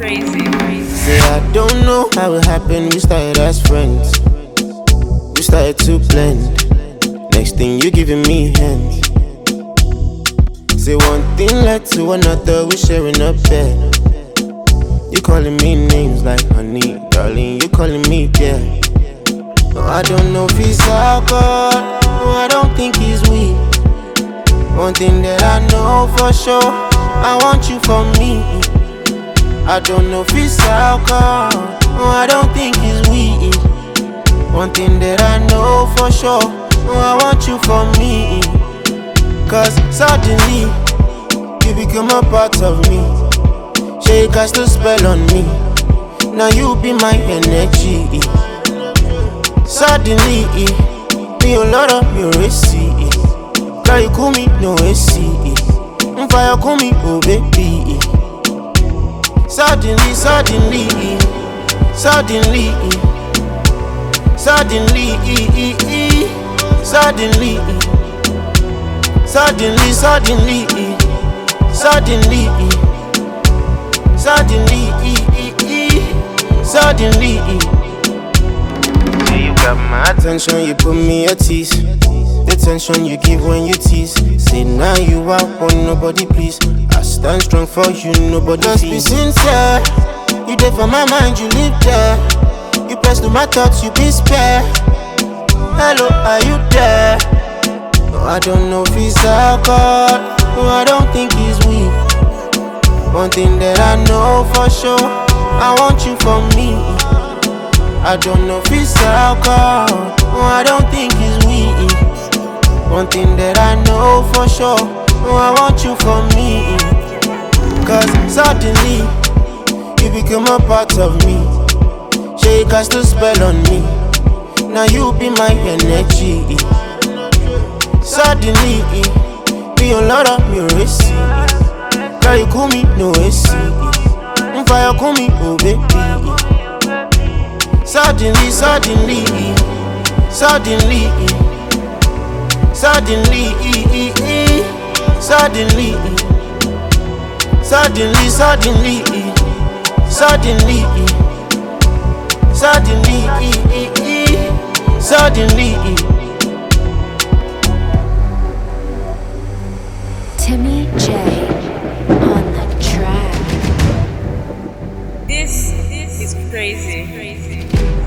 Say I don't know how it happened. We started as friends. We started to blend. Next thing you giving me hands. Say one thing led to another. We sharing a bed. You calling me names like honey, darling. You calling me yeah. No, I don't know if he's alcohol. No, I don't think he's weak. One thing that I know for sure, I want you for me. I don't know if he's alcohol. No, I don't think he's weak. One thing that I know for sure, no, I want you for me. Cause suddenly, you become a part of me. She cast a spell on me. Now you be my energy. Suddenly, me a lot of your AC. Girl, you call me no AC. Fire call me oh baby. Suddenly, suddenly, suddenly, suddenly, suddenly, suddenly, suddenly, suddenly, suddenly. Say you got my attention, you put me at ease. The tension you give when you tease. Say now you out on nobody please. I stand strong for you, nobody just be sincere. You there for my mind, you live there. You press to my thoughts, you be spare. Hello, are you there? No, I don't know if he's alcohol. No, I don't think he's weak. One thing that I know for sure, I want you for me. I don't know if he's alcohol. No, I don't think he's weak. One thing that I know for sure, no, I want you for me. Cause suddenly, you become a part of me. She cast a spell on me. Now you be my energy. Suddenly, be a lot of your AC. Girl, you call me no AC. Fire call me oh baby. Suddenly, suddenly, suddenly, suddenly, suddenly, suddenly, suddenly, suddenly, suddenly, suddenly. Timmy J on the track. This is crazy.